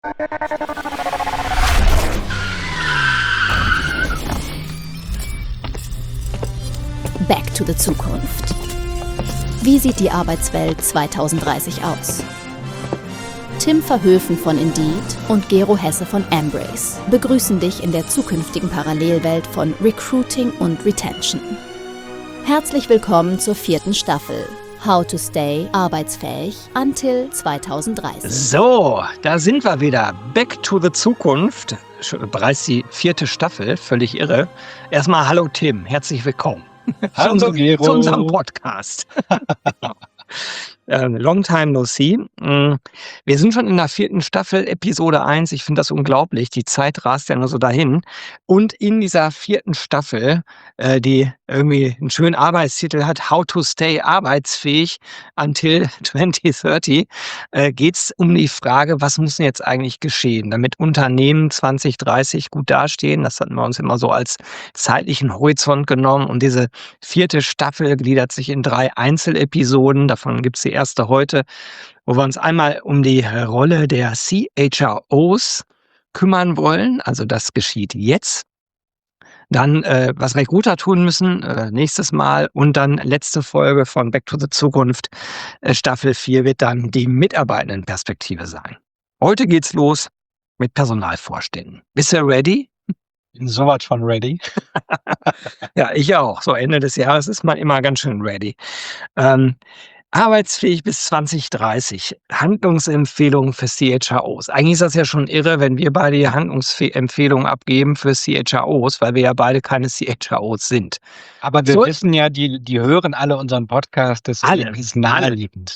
Back to the Zukunft. Wie sieht die Arbeitswelt 2030 aus? Tim Verhöfen von Indeed und Gero Hesse von Embrace begrüßen dich in der zukünftigen Parallelwelt von Recruiting und Retention. Herzlich willkommen zur 4. Staffel. How to stay arbeitsfähig until 2030. So, da sind wir wieder. Back to the Zukunft. Bereits die 4. Staffel, völlig irre. Erstmal hallo Tim, herzlich willkommen. Hallo Gero. Zu unserem Podcast. Long time no see. Wir sind schon in der 4. Staffel, Episode 1. Ich finde das unglaublich. Die Zeit rast ja nur so dahin. Und in dieser 4. Staffel, die irgendwie einen schönen Arbeitstitel hat, How to stay arbeitsfähig until 2030, geht es um die Frage, was muss denn jetzt eigentlich geschehen, damit Unternehmen 2030 gut dastehen. Das hatten wir uns immer so als zeitlichen Horizont genommen. Und diese 4. Staffel gliedert sich in 3 Einzelepisoden. Davon gibt es die erste heute, wo wir uns einmal um die Rolle der CHROs kümmern wollen. Also das geschieht jetzt. Dann, was Recruiter tun müssen, nächstes Mal. Und dann letzte Folge von Back to the Zukunft, Staffel 4, wird dann die Mitarbeitendenperspektive sein. Heute geht's los mit Personalvorständen. Bist du ready? Bin sowas von ready. Ja, ich auch. So Ende des Jahres ist man immer ganz schön ready. Arbeitsfähig bis 2030. Handlungsempfehlungen für CHROs. Eigentlich ist das ja schon irre, wenn wir beide die Handlungsempfehlungen abgeben für CHROs, weil wir ja beide keine CHROs sind. Aber wir wissen ja, die hören alle unseren Podcast, deswegen ist naheliegend.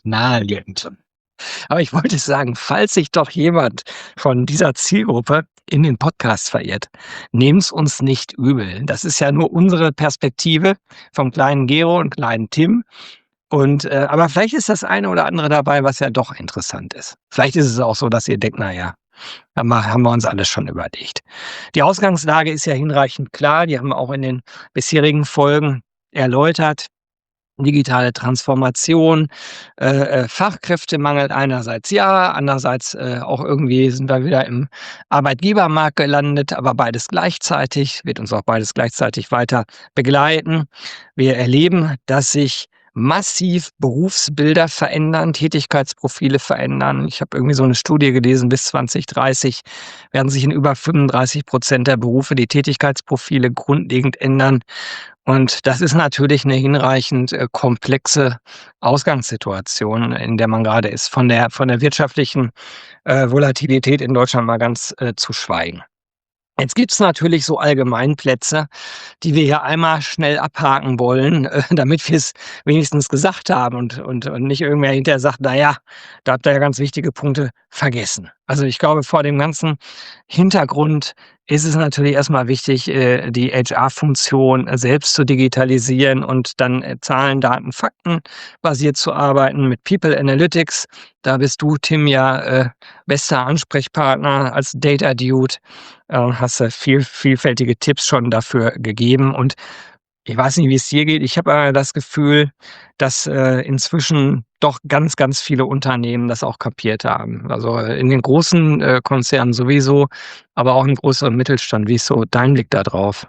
Aber ich wollte sagen, falls sich doch jemand von dieser Zielgruppe in den Podcast verirrt, nehmt's uns nicht übel. Das ist ja nur unsere Perspektive vom kleinen Gero und kleinen Tim. Und aber vielleicht ist das eine oder andere dabei, was ja doch interessant ist. Vielleicht ist es auch so, dass ihr denkt, naja, haben wir uns alles schon überlegt. Die Ausgangslage ist ja hinreichend klar. Die haben wir auch in den bisherigen Folgen erläutert. Digitale Transformation, Fachkräftemangel einerseits ja, andererseits auch irgendwie sind wir wieder im Arbeitgebermarkt gelandet, aber beides gleichzeitig, wird uns auch beides gleichzeitig weiter begleiten. Wir erleben, dass sich massiv Berufsbilder verändern, Tätigkeitsprofile verändern. Ich habe irgendwie so eine Studie gelesen, bis 2030 werden sich in über 35% der Berufe die Tätigkeitsprofile grundlegend ändern. Und das ist natürlich eine hinreichend komplexe Ausgangssituation, in der man gerade ist, von der wirtschaftlichen Volatilität in Deutschland mal ganz zu schweigen. Jetzt gibt's natürlich so Allgemeinplätze, die wir hier einmal schnell abhaken wollen, damit wir es wenigstens gesagt haben und nicht irgendwer hinterher sagt, naja, da habt ihr ja ganz wichtige Punkte vergessen. Also ich glaube, vor dem ganzen Hintergrund ist es natürlich erstmal wichtig, die HR-Funktion selbst zu digitalisieren und dann Zahlen, Daten, Fakten basiert zu arbeiten mit People Analytics. Da bist du, Tim, ja bester Ansprechpartner als Data Dude. Hast du vielfältige Tipps schon dafür gegeben. Und ich weiß nicht, wie es dir geht. Ich habe das Gefühl, dass inzwischen doch ganz, ganz viele Unternehmen das auch kapiert haben. Also in den großen Konzernen sowieso, aber auch im größeren Mittelstand. Wie ist so dein Blick da drauf?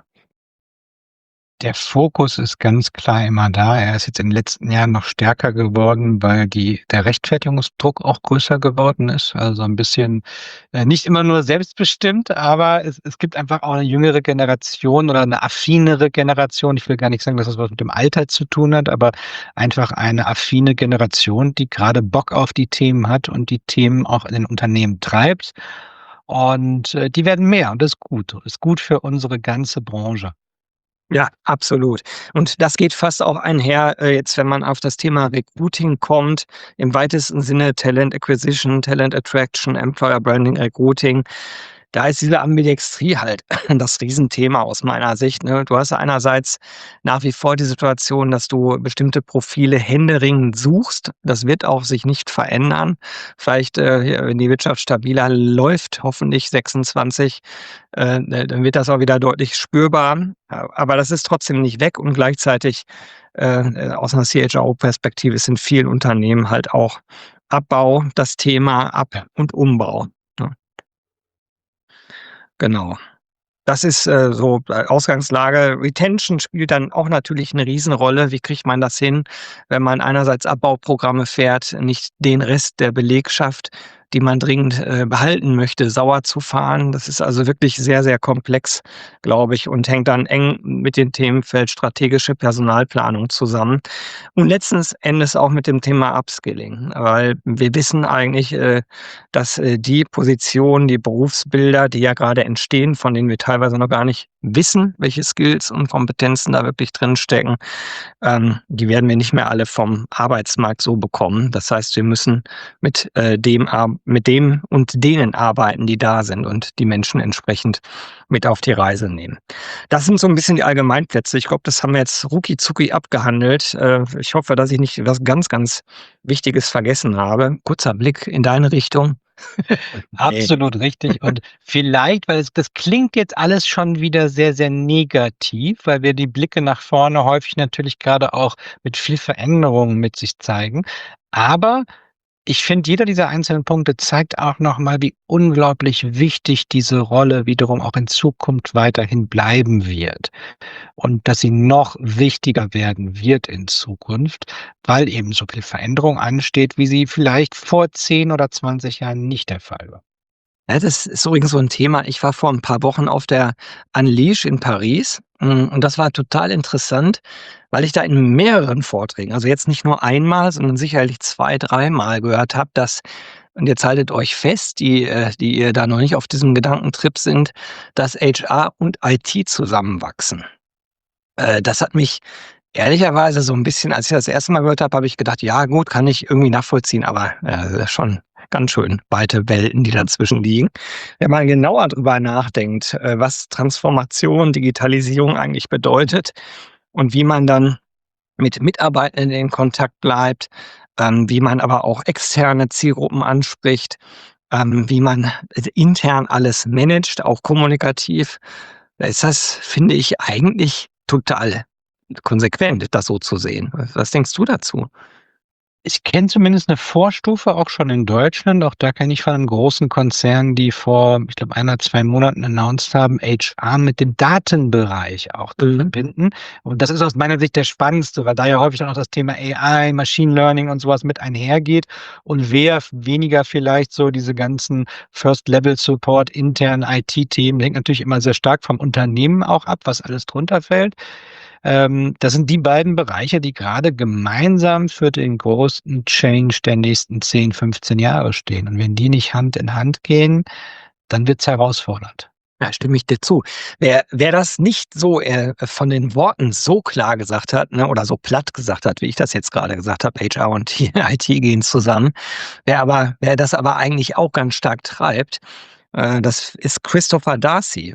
Der Fokus ist ganz klar immer da. Er ist jetzt in den letzten Jahren noch stärker geworden, weil der Rechtfertigungsdruck auch größer geworden ist. Also ein bisschen nicht immer nur selbstbestimmt, aber es gibt einfach auch eine jüngere Generation oder eine affinere Generation. Ich will gar nicht sagen, dass das was mit dem Alter zu tun hat, aber einfach eine affine Generation, die gerade Bock auf die Themen hat und die Themen auch in den Unternehmen treibt. Und die werden mehr und das ist gut. Das ist gut für unsere ganze Branche. Ja, absolut. Und das geht fast auch einher, jetzt, wenn man auf das Thema Recruiting kommt, im weitesten Sinne Talent Acquisition, Talent Attraction, Employer Branding, Recruiting. Da ist diese Ambidextrie halt das Riesenthema aus meiner Sicht. Ne? Du hast einerseits nach wie vor die Situation, dass du bestimmte Profile händeringend suchst. Das wird auch sich nicht verändern. Vielleicht, wenn die Wirtschaft stabiler läuft, hoffentlich 26, dann wird das auch wieder deutlich spürbar. Aber das ist trotzdem nicht weg und gleichzeitig aus einer CHRO-Perspektive ist in vielen Unternehmen halt auch Abbau das Thema, Ab- und Umbau. Genau. Das ist so Ausgangslage. Retention spielt dann auch natürlich eine Riesenrolle. Wie kriegt man das hin, wenn man einerseits Abbauprogramme fährt, nicht den Rest der Belegschaft, die man dringend behalten möchte, sauer zu fahren? Das ist also wirklich sehr, sehr komplex, glaube ich, und hängt dann eng mit dem Themenfeld strategische Personalplanung zusammen. Und letzten Endes auch mit dem Thema Upskilling, weil wir wissen eigentlich, dass die Positionen, die Berufsbilder, die ja gerade entstehen, von denen wir teilweise noch gar nicht wissen, welche Skills und Kompetenzen da wirklich drinstecken, die werden wir nicht mehr alle vom Arbeitsmarkt so bekommen. Das heißt, wir müssen mit dem und denen arbeiten, die da sind, und die Menschen entsprechend mit auf die Reise nehmen. Das sind so ein bisschen die Allgemeinplätze. Ich glaube, das haben wir jetzt rucki-zucki abgehandelt. Ich hoffe, dass ich nicht was ganz, ganz Wichtiges vergessen habe. Kurzer Blick in deine Richtung. Absolut richtig. Und vielleicht, weil das klingt jetzt alles schon wieder sehr, sehr negativ, weil wir die Blicke nach vorne häufig natürlich gerade auch mit viel Veränderungen mit sich zeigen. Aber ich finde, jeder dieser einzelnen Punkte zeigt auch nochmal, wie unglaublich wichtig diese Rolle wiederum auch in Zukunft weiterhin bleiben wird. Und dass sie noch wichtiger werden wird in Zukunft, weil eben so viel Veränderung ansteht, wie sie vielleicht vor 10 oder 20 Jahren nicht der Fall war. Ja, das ist übrigens so ein Thema. Ich war vor ein paar Wochen auf der Unleash in Paris, und das war total interessant, weil ich da in mehreren Vorträgen, also jetzt nicht nur einmal, sondern sicherlich 2, dreimal gehört habe, dass, und jetzt haltet euch fest, die ihr da noch nicht auf diesem Gedankentrip sind, dass HR und IT zusammenwachsen. Das hat mich ehrlicherweise so ein bisschen, als ich das erste Mal gehört habe, habe ich gedacht: „Ja gut, kann ich irgendwie nachvollziehen", aber, das ist schon ganz schön weite Welten, die dazwischen liegen. Wenn man genauer drüber nachdenkt, was Transformation, Digitalisierung eigentlich bedeutet und wie man dann mit Mitarbeitenden in Kontakt bleibt, wie man aber auch externe Zielgruppen anspricht, wie man intern alles managt, auch kommunikativ, da ist das, finde ich, eigentlich total konsequent, das so zu sehen. Was denkst du dazu? Ich kenne zumindest eine Vorstufe auch schon in Deutschland. Auch da kenne ich von einem großen Konzern, die vor, ich glaube, 1 oder 2 Monaten announced haben, HR mit dem Datenbereich auch zu verbinden. Und das ist aus meiner Sicht der spannendste, weil da ja häufig dann auch das Thema AI, Machine Learning und sowas mit einhergeht und wer weniger vielleicht so diese ganzen First-Level-Support, internen IT-Themen, hängt natürlich immer sehr stark vom Unternehmen auch ab, was alles drunter fällt. Das sind die beiden Bereiche, die gerade gemeinsam für den großen Change der nächsten 10, 15 Jahre stehen. Und wenn die nicht Hand in Hand gehen, dann wird's herausfordernd. Ja, stimme ich dir zu. Wer das nicht so von den Worten so klar gesagt hat, ne, oder so platt gesagt hat, wie ich das jetzt gerade gesagt habe, HR und IT gehen zusammen, wer das aber eigentlich auch ganz stark treibt, das ist Christopher Darcy,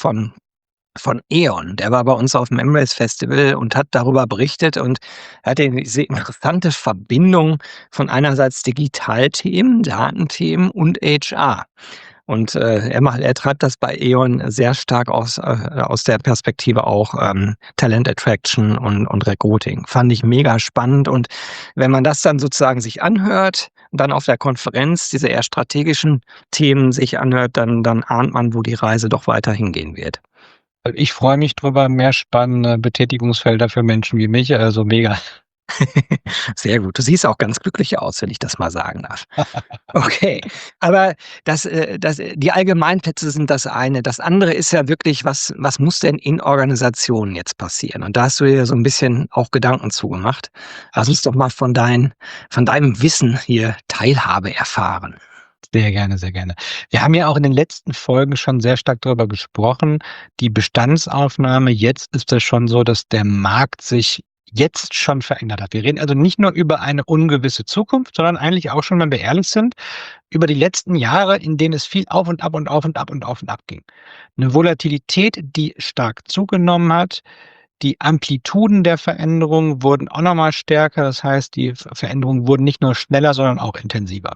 von E.ON. Der war bei uns auf dem Embrace Festival und hat darüber berichtet und hatte diese interessante Verbindung von einerseits Digitalthemen, Datenthemen und HR. Und er treibt das bei E.ON sehr stark aus der Perspektive auch Talent Attraction und Recruiting. Fand ich mega spannend. Und wenn man das dann sozusagen sich anhört, dann auf der Konferenz diese eher strategischen Themen sich anhört, dann ahnt man, wo die Reise doch weiter hingehen wird. Ich freue mich drüber, mehr spannende Betätigungsfelder für Menschen wie mich, also mega. Sehr gut. Du siehst auch ganz glücklich aus, wenn ich das mal sagen darf. Okay, aber die Allgemeinplätze sind das eine. Das andere ist ja wirklich, was muss denn in Organisationen jetzt passieren? Und da hast du dir so ein bisschen auch Gedanken zugemacht. Lass uns doch mal von deinem Wissen hier Teilhabe erfahren. Sehr gerne, sehr gerne. Wir haben ja auch in den letzten Folgen schon sehr stark darüber gesprochen, die Bestandsaufnahme. Jetzt ist es schon so, dass der Markt sich jetzt schon verändert hat. Wir reden also nicht nur über eine ungewisse Zukunft, sondern eigentlich auch schon, wenn wir ehrlich sind, über die letzten Jahre, in denen es viel auf und ab und auf und ab und auf und ab ging. Eine Volatilität, die stark zugenommen hat. Die Amplituden der Veränderungen wurden auch nochmal stärker. Das heißt, die Veränderungen wurden nicht nur schneller, sondern auch intensiver.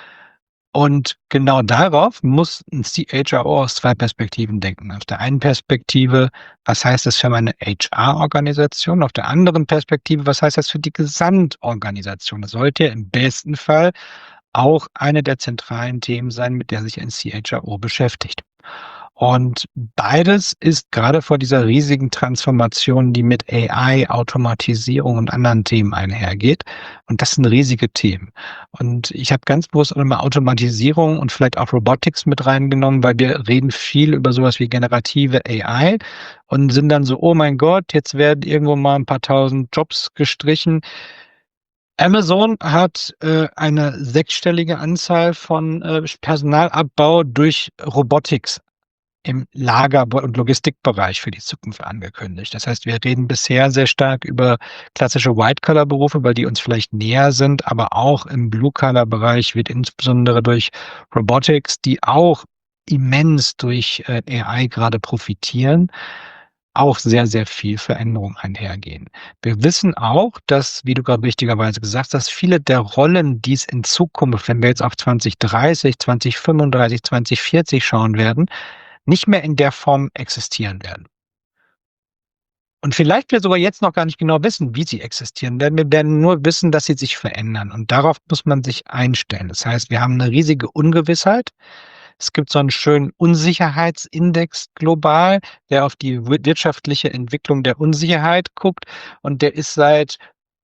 Und genau darauf muss ein CHRO aus 2 Perspektiven denken. Auf der einen Perspektive, was heißt das für meine HR-Organisation? Auf der anderen Perspektive, was heißt das für die Gesamtorganisation? Das sollte ja im besten Fall auch eine der zentralen Themen sein, mit der sich ein CHRO beschäftigt. Und beides ist gerade vor dieser riesigen Transformation, die mit AI, Automatisierung und anderen Themen einhergeht. Und das sind riesige Themen. Und ich habe ganz bewusst auch immer Automatisierung und vielleicht auch Robotics mit reingenommen, weil wir reden viel über sowas wie generative AI und sind dann so, oh mein Gott, jetzt werden irgendwo mal ein paar tausend Jobs gestrichen. Amazon hat eine sechsstellige Anzahl von Personalabbau durch Robotics im Lager- und Logistikbereich für die Zukunft angekündigt. Das heißt, wir reden bisher sehr stark über klassische White-Collar-Berufe, weil die uns vielleicht näher sind, aber auch im Blue-Collar-Bereich wird insbesondere durch Robotics, die auch immens durch AI gerade profitieren, auch sehr, sehr viel Veränderung einhergehen. Wir wissen auch, dass, wie du gerade richtigerweise gesagt hast, viele der Rollen, die es in Zukunft, wenn wir jetzt auf 2030, 2035, 2040 schauen werden, nicht mehr in der Form existieren werden. Und vielleicht wir sogar jetzt noch gar nicht genau wissen, wie sie existieren werden. Wir werden nur wissen, dass sie sich verändern. Und darauf muss man sich einstellen. Das heißt, wir haben eine riesige Ungewissheit. Es gibt so einen schönen Unsicherheitsindex global, der auf die wirtschaftliche Entwicklung der Unsicherheit guckt. Und der ist seit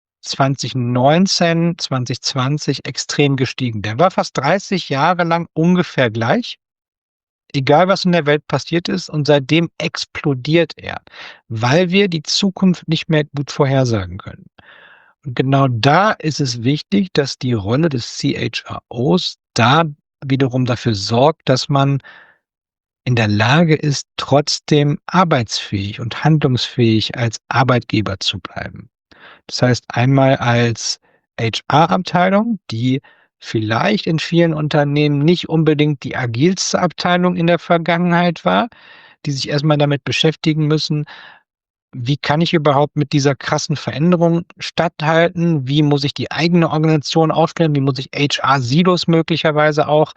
2019, 2020 extrem gestiegen. Der war fast 30 Jahre lang ungefähr gleich, egal was in der Welt passiert ist, und seitdem explodiert er, weil wir die Zukunft nicht mehr gut vorhersagen können. Und genau da ist es wichtig, dass die Rolle des CHROs da wiederum dafür sorgt, dass man in der Lage ist, trotzdem arbeitsfähig und handlungsfähig als Arbeitgeber zu bleiben. Das heißt, einmal als HR-Abteilung, die vielleicht in vielen Unternehmen nicht unbedingt die agilste Abteilung in der Vergangenheit war, die sich erstmal damit beschäftigen müssen, wie kann ich überhaupt mit dieser krassen Veränderung statthalten? Wie muss ich die eigene Organisation aufstellen? Wie muss ich HR-Silos möglicherweise auch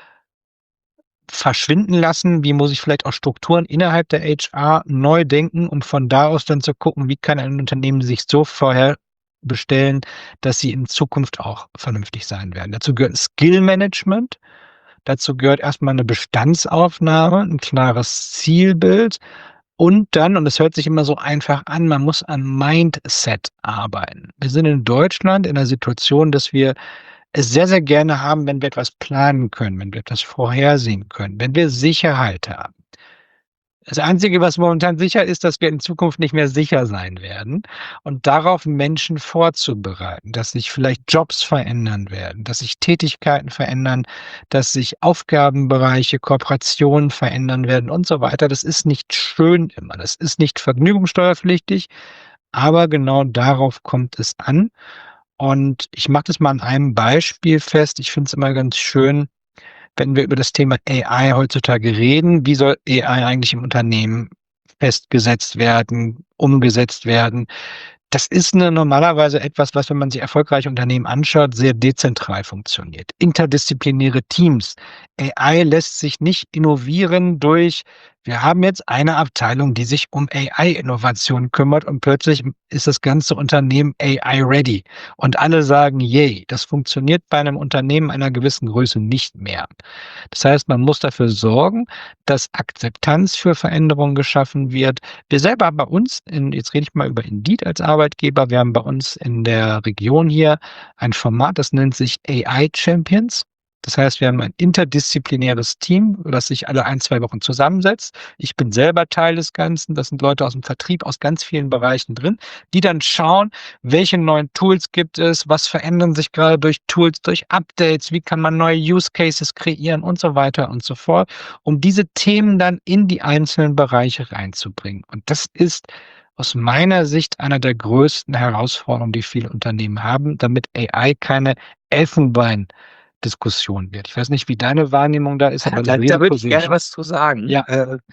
verschwinden lassen? Wie muss ich vielleicht auch Strukturen innerhalb der HR neu denken, um von da aus dann zu gucken, wie kann ein Unternehmen sich so vorher bestellen, dass sie in Zukunft auch vernünftig sein werden. Dazu gehört Skill Management. Dazu gehört erstmal eine Bestandsaufnahme, ein klares Zielbild und dann, und es hört sich immer so einfach an, man muss an Mindset arbeiten. Wir sind in Deutschland in einer Situation, dass wir es sehr, sehr gerne haben, wenn wir etwas planen können, wenn wir etwas vorhersehen können, wenn wir Sicherheit haben. Das Einzige, was momentan sicher ist, dass wir in Zukunft nicht mehr sicher sein werden und darauf Menschen vorzubereiten, dass sich vielleicht Jobs verändern werden, dass sich Tätigkeiten verändern, dass sich Aufgabenbereiche, Kooperationen verändern werden und so weiter. Das ist nicht schön immer. Das ist nicht vergnügungssteuerpflichtig, aber genau darauf kommt es an. Und ich mache das mal an einem Beispiel fest. Ich finde es immer ganz schön, wenn wir über das Thema AI heutzutage reden, wie soll AI eigentlich im Unternehmen festgesetzt werden, umgesetzt werden? Das ist normalerweise etwas, was, wenn man sich erfolgreiche Unternehmen anschaut, sehr dezentral funktioniert. Interdisziplinäre Teams. AI lässt sich nicht innovieren durch, wir haben jetzt eine Abteilung, die sich um AI-Innovation kümmert und plötzlich ist das ganze Unternehmen AI-ready. Und alle sagen, yay, das funktioniert bei einem Unternehmen einer gewissen Größe nicht mehr. Das heißt, man muss dafür sorgen, dass Akzeptanz für Veränderungen geschaffen wird. Wir selber bei uns, jetzt rede ich mal über Indeed als Arbeitgeber, wir haben bei uns in der Region hier ein Format, das nennt sich AI Champions. Das heißt, wir haben ein interdisziplinäres Team, das sich alle 1-2 Wochen zusammensetzt. Ich bin selber Teil des Ganzen. Das sind Leute aus dem Vertrieb, aus ganz vielen Bereichen drin, die dann schauen, welche neuen Tools gibt es, was verändern sich gerade durch Tools, durch Updates, wie kann man neue Use Cases kreieren und so weiter und so fort, um diese Themen dann in die einzelnen Bereiche reinzubringen. Und das ist aus meiner Sicht einer der größten Herausforderungen, die viele Unternehmen haben, damit AI keine Elfenbein-Diskussion wird. Ich weiß nicht, wie deine Wahrnehmung da ist, aber Da würde ich gerne was zu sagen. Ja.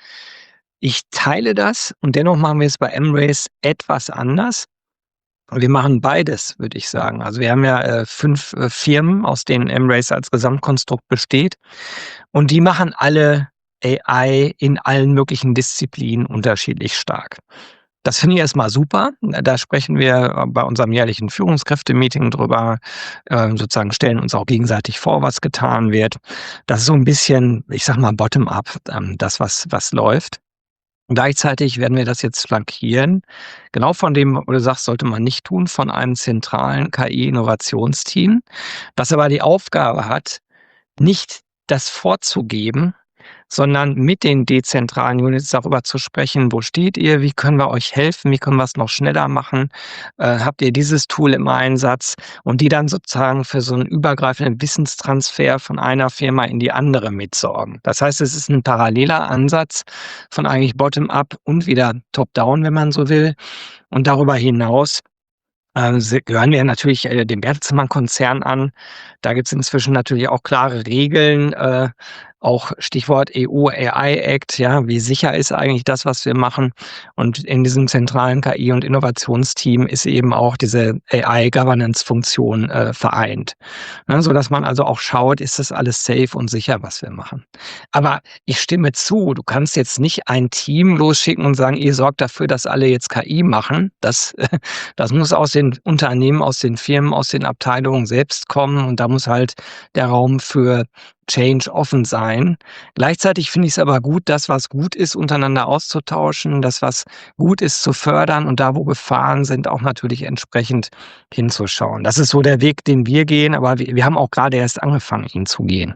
Ich teile das und dennoch machen wir es bei M-Race etwas anders. Wir machen beides, würde ich sagen. Also wir haben ja 5 Firmen, aus denen M-Race als Gesamtkonstrukt besteht. Und die machen alle AI in allen möglichen Disziplinen unterschiedlich stark. Das finde ich erstmal super. Da sprechen wir bei unserem jährlichen Führungskräftemeeting drüber, sozusagen stellen uns auch gegenseitig vor, was getan wird. Das ist so ein bisschen, ich sage mal, bottom-up, das, was läuft. Gleichzeitig werden wir das jetzt flankieren, genau von dem, wo du sagst, sollte man nicht tun, von einem zentralen KI-Innovationsteam, das aber die Aufgabe hat, nicht das vorzugeben, sondern mit den dezentralen Units darüber zu sprechen, wo steht ihr, wie können wir euch helfen, wie können wir es noch schneller machen, habt ihr dieses Tool im Einsatz, und die dann sozusagen für so einen übergreifenden Wissenstransfer von einer Firma in die andere mitsorgen. Das heißt, es ist ein paralleler Ansatz von eigentlich Bottom-up und wieder Top-down, wenn man so will. Und darüber hinaus gehören wir natürlich dem Bertelsmann-Konzern an. Da gibt es inzwischen natürlich auch klare Regeln, auch Stichwort EU AI Act, ja, wie sicher ist eigentlich das, was wir machen? Und in diesem zentralen KI- und Innovationsteam ist eben auch diese AI-Governance-Funktion vereint, ne, sodass man also auch schaut, ist das alles safe und sicher, was wir machen. Aber ich stimme zu, du kannst jetzt nicht ein Team losschicken und sagen, ihr sorgt dafür, dass alle jetzt KI machen. Das muss aus den Unternehmen, aus den Firmen, aus den Abteilungen selbst kommen, und da muss halt der Raum für Change offen sein. Gleichzeitig finde ich es aber gut, das, was gut ist, untereinander auszutauschen, das, was gut ist, zu fördern, und da, wo Gefahren sind, auch natürlich entsprechend hinzuschauen. Das ist so der Weg, den wir gehen, aber wir haben auch gerade erst angefangen, ihn zu gehen.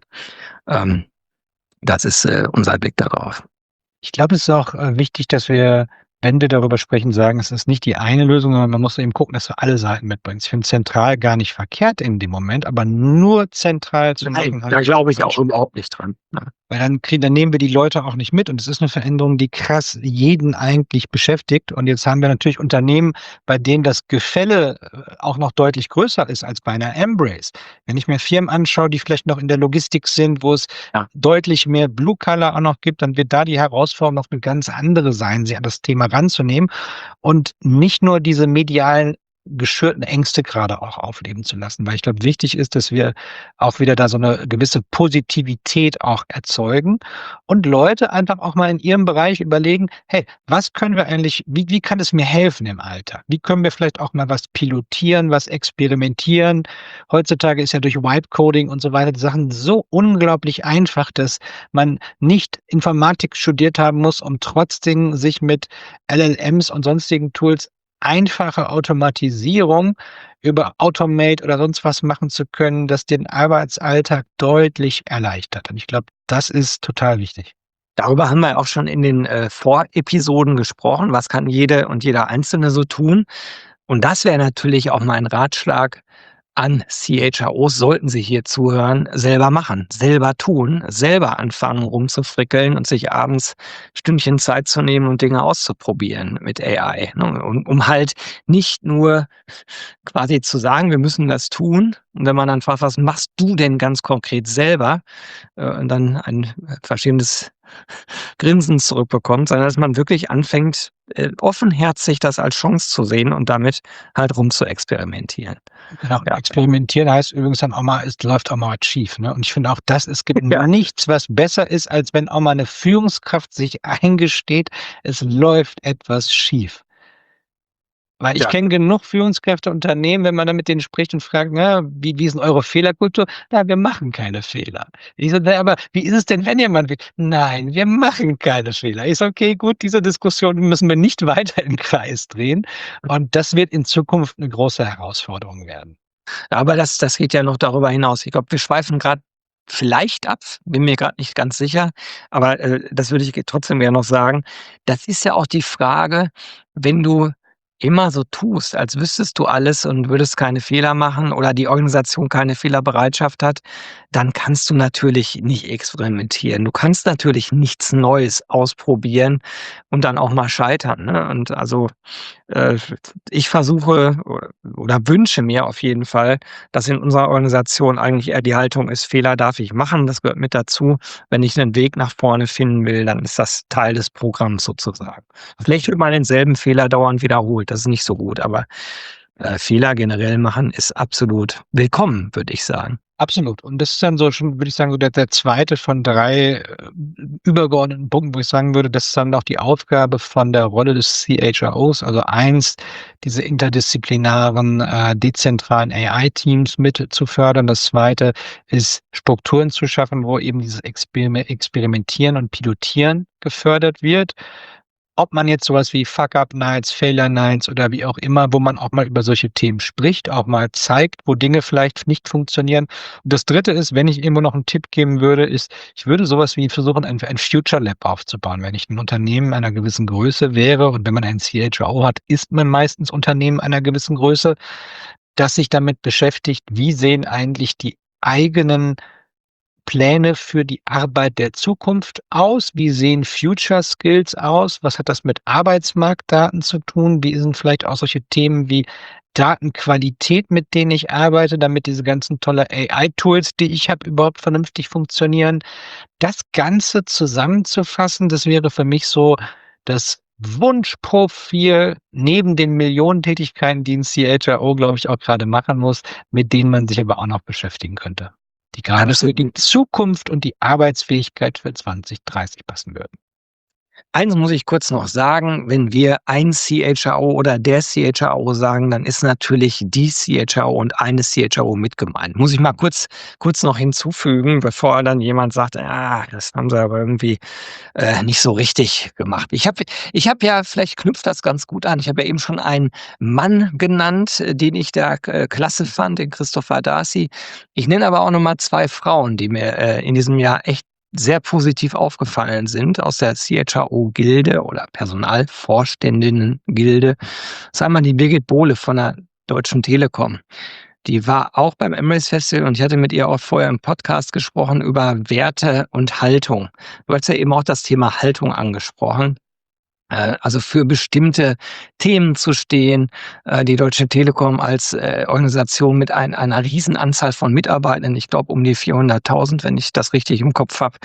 Das ist unser Blick darauf. Ich glaube, es ist auch wichtig, dass wir, wenn wir darüber sprechen, sagen, es ist nicht die eine Lösung, sondern man muss eben gucken, dass du alle Seiten mitbringst. Ich finde zentral gar nicht verkehrt in dem Moment, aber nur zentral zu machen. Da glaube ich auch überhaupt nicht dran. Ne? Weil dann nehmen wir die Leute auch nicht mit, und es ist eine Veränderung, die krass jeden eigentlich beschäftigt. Und jetzt haben wir natürlich Unternehmen, bei denen das Gefälle auch noch deutlich größer ist als bei einer Embrace. Wenn ich mir Firmen anschaue, die vielleicht noch in der Logistik sind, wo es deutlich mehr Blue-Color auch noch gibt, dann wird da die Herausforderung noch eine ganz andere sein, sich an das Thema ranzunehmen und nicht nur diese medialen geschürten Ängste gerade auch aufleben zu lassen, weil ich glaube, wichtig ist, dass wir auch wieder da so eine gewisse Positivität auch erzeugen und Leute einfach auch mal in ihrem Bereich überlegen, hey, was können wir eigentlich, wie kann es mir helfen im Alltag? Wie können wir vielleicht auch mal was pilotieren, was experimentieren? Heutzutage ist ja durch Vibe-Coding und so weiter die Sachen so unglaublich einfach, dass man nicht Informatik studiert haben muss, um trotzdem sich mit LLMs und sonstigen Tools einfache Automatisierung über Automate oder sonst was machen zu können, das den Arbeitsalltag deutlich erleichtert. Und ich glaube, das ist total wichtig. Darüber haben wir auch schon in den Vorepisoden gesprochen. Was kann jede und jeder Einzelne so tun? Und das wäre natürlich auch mein Ratschlag an CHROs, sollten sie hier zuhören, selber machen, selber tun, selber anfangen rumzufrickeln und sich abends Stündchen Zeit zu nehmen und Dinge auszuprobieren mit AI. Ne? Um halt nicht nur quasi zu sagen, wir müssen das tun. Und wenn man dann fragt, was machst du denn ganz konkret selber? Und dann ein verschiedenes Grinsen zurückbekommt, sondern dass man wirklich anfängt, offenherzig das als Chance zu sehen und damit halt rum zu experimentieren. Genau, experimentieren heißt übrigens dann auch mal, es läuft auch mal was schief. Ne? Und ich finde auch, es gibt nichts, was besser ist, als wenn auch mal eine Führungskraft sich eingesteht, es läuft etwas schief. Weil ich kenne genug Führungskräfte, Unternehmen, wenn man dann mit denen spricht und fragt, na, wie ist denn eure Fehlerkultur? Na, wir machen keine Fehler. Ich so, na, aber wie ist es denn, wenn jemand will? Nein, wir machen keine Fehler. Ich so, okay, gut, diese Diskussion müssen wir nicht weiter im Kreis drehen. Und das wird in Zukunft eine große Herausforderung werden. Aber das geht ja noch darüber hinaus. Ich glaube, wir schweifen gerade vielleicht ab, bin mir gerade nicht ganz sicher, aber das würde ich trotzdem gerne noch sagen. Das ist ja auch die Frage, wenn du immer so tust, als wüsstest du alles und würdest keine Fehler machen oder die Organisation keine Fehlerbereitschaft hat, dann kannst du natürlich nicht experimentieren. Du kannst natürlich nichts Neues ausprobieren und dann auch mal scheitern. Ne? Und also ich versuche oder wünsche mir auf jeden Fall, dass in unserer Organisation eigentlich eher die Haltung ist, Fehler darf ich machen, das gehört mit dazu. Wenn ich einen Weg nach vorne finden will, dann ist das Teil des Programms sozusagen. Vielleicht wird man denselben Fehler dauernd wiederholt, das ist nicht so gut, aber Fehler generell machen ist absolut willkommen, würde ich sagen. Absolut. Und das ist dann so schon, würde ich sagen, so der zweite von 3 übergeordneten Punkten, wo ich sagen würde, das ist dann auch die Aufgabe von der Rolle des CHROs. Also eins, diese interdisziplinären, dezentralen AI-Teams mit zu fördern. Das zweite ist, Strukturen zu schaffen, wo eben dieses Experimentieren und Pilotieren gefördert wird. Ob man jetzt sowas wie Fuck-up-Nights, Failure-Nights oder wie auch immer, wo man auch mal über solche Themen spricht, auch mal zeigt, wo Dinge vielleicht nicht funktionieren. Und das Dritte ist, wenn ich irgendwo noch einen Tipp geben würde, ist, ich würde sowas wie versuchen, ein Future Lab aufzubauen. Wenn ich ein Unternehmen einer gewissen Größe wäre und wenn man einen CHRO hat, ist man meistens Unternehmen einer gewissen Größe, das sich damit beschäftigt, wie sehen eigentlich die eigenen Pläne für die Arbeit der Zukunft aus? Wie sehen Future Skills aus? Was hat das mit Arbeitsmarktdaten zu tun? Wie sind vielleicht auch solche Themen wie Datenqualität, mit denen ich arbeite, damit diese ganzen tolle AI-Tools, die ich habe, überhaupt vernünftig funktionieren? Das Ganze zusammenzufassen, das wäre für mich so das Wunschprofil neben den Millionentätigkeiten, die 'n CHRO, glaube ich, auch gerade machen muss, mit denen man sich aber auch noch beschäftigen könnte, die gerade für die Zukunft und die Arbeitsfähigkeit für 2030 passen würden. Eins muss ich kurz noch sagen, wenn wir ein CHRO oder der CHRO sagen, dann ist natürlich die CHRO und eine CHRO mit gemeint. Muss ich mal kurz noch hinzufügen, bevor dann jemand sagt: das haben sie aber irgendwie nicht so richtig gemacht. Ich habe ja, vielleicht knüpft das ganz gut an, ich habe ja eben schon einen Mann genannt, den ich da klasse fand, den Christopher Darcy. Ich nenne aber auch noch mal 2 Frauen, die mir in diesem Jahr echt sehr positiv aufgefallen sind aus der CHRO-Gilde oder Personalvorständinnen-Gilde. Das ist einmal die Birgit Bohle von der Deutschen Telekom. Die war auch beim Emirates Festival und ich hatte mit ihr auch vorher im Podcast gesprochen über Werte und Haltung. Du hast ja eben auch das Thema Haltung angesprochen. Also für bestimmte Themen zu stehen. Die Deutsche Telekom als Organisation mit einer Riesenanzahl von Mitarbeitenden, ich glaube um die 400.000, wenn ich das richtig im Kopf habe.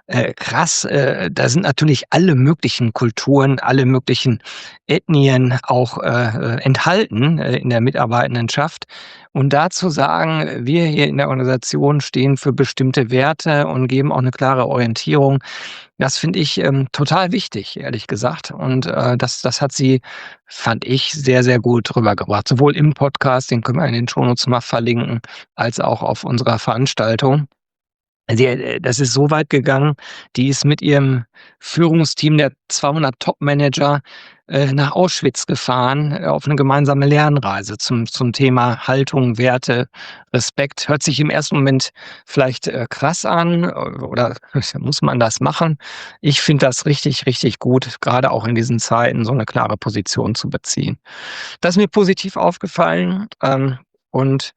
Krass, da sind natürlich alle möglichen Kulturen, alle möglichen Ethnien auch enthalten in der Mitarbeitendenschaft. Und da zu sagen, wir hier in der Organisation stehen für bestimmte Werte und geben auch eine klare Orientierung, das finde ich total wichtig, ehrlich gesagt. Und das hat sie, fand ich, sehr, sehr gut rübergebracht. Sowohl im Podcast, den können wir in den Shownotes mal verlinken, als auch auf unserer Veranstaltung. Das ist so weit gegangen, die ist mit ihrem Führungsteam der 200 Top-Manager nach Auschwitz gefahren, auf eine gemeinsame Lernreise zum Thema Haltung, Werte, Respekt. Hört sich im ersten Moment vielleicht krass an oder muss man das machen? Ich finde das richtig, richtig gut, gerade auch in diesen Zeiten so eine klare Position zu beziehen. Das ist mir positiv aufgefallen, und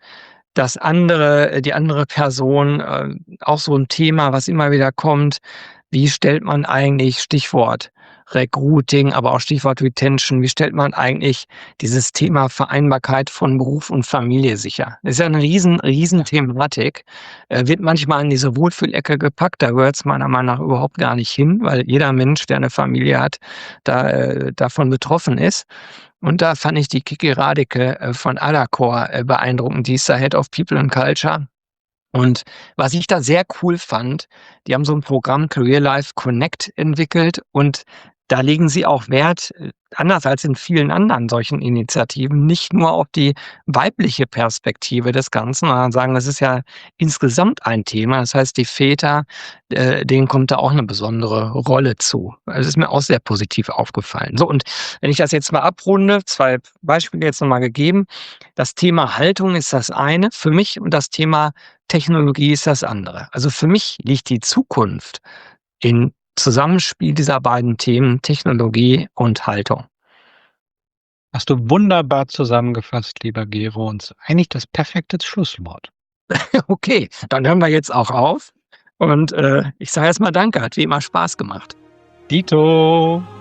die andere Person, auch so ein Thema, was immer wieder kommt: Wie stellt man eigentlich, Stichwort Recruiting, aber auch Stichwort Retention, wie stellt man eigentlich dieses Thema Vereinbarkeit von Beruf und Familie sicher? Das ist ja 'ne riesen Thematik, wird manchmal in diese Wohlfühlecke gepackt. Da gehört's meiner Meinung nach überhaupt gar nicht hin, weil jeder Mensch, der eine Familie hat, davon betroffen ist. Und da fand ich die Kiki Radeke von Adacor beeindruckend. Die ist da Head of People and Culture. Und was ich da sehr cool fand, die haben so ein Programm Career Life Connect entwickelt und da legen sie auch Wert, anders als in vielen anderen solchen Initiativen, nicht nur auf die weibliche Perspektive des Ganzen, sondern sagen, das ist ja insgesamt ein Thema. Das heißt, die Väter, denen kommt da auch eine besondere Rolle zu. Das ist mir auch sehr positiv aufgefallen. So, und wenn ich das jetzt mal abrunde, 2 Beispiele jetzt noch mal gegeben. Das Thema Haltung ist das eine für mich und das Thema Technologie ist das andere. Also, für mich liegt die Zukunft im Zusammenspiel dieser beiden Themen Technologie und Haltung. Hast du wunderbar zusammengefasst, lieber Gero, und ist eigentlich das perfekte Schlusswort. Okay, dann hören wir jetzt auch auf und ich sage erst mal Danke, hat wie immer Spaß gemacht. Dito.